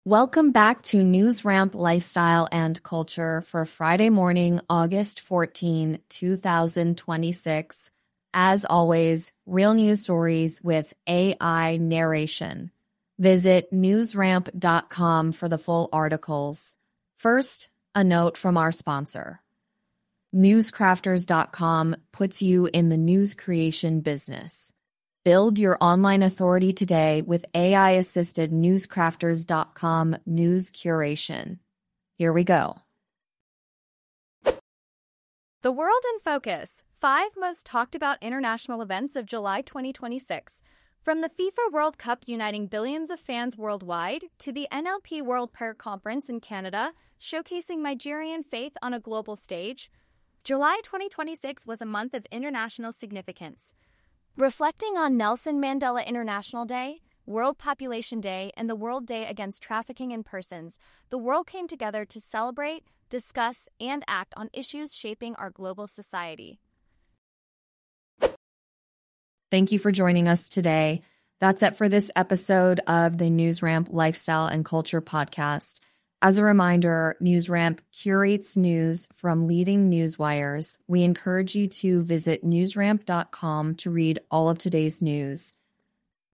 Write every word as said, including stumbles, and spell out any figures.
Welcome back to NewsRamp Lifestyle and Culture for Friday morning, August fourteenth, two thousand twenty-six. As always, real news stories with A I narration. Visit newsramp dot com for the full articles. First, a note from our sponsor. newscrafters dot com puts you in the news creation business. Build your online authority today with A I-assisted newscrafters dot com news curation. Here we go. The World in Focus, five most talked about international events of July twenty twenty-six. From the FIFA World Cup uniting billions of fans worldwide to the N L P World Prayer Conference in Canada, showcasing Nigerian faith on a global stage, July twenty twenty-six was a month of international significance. Reflecting on Nelson Mandela International Day, World Population Day, and the World Day Against Trafficking in Persons, the world came together to celebrate, discuss, and act on issues shaping our global society. Thank you for joining us today. That's it for this episode of the NewsRamp Lifestyle and Culture podcast. As a reminder, NewsRamp curates news from leading news wires. We encourage you to visit newsramp dot com to read all of today's news.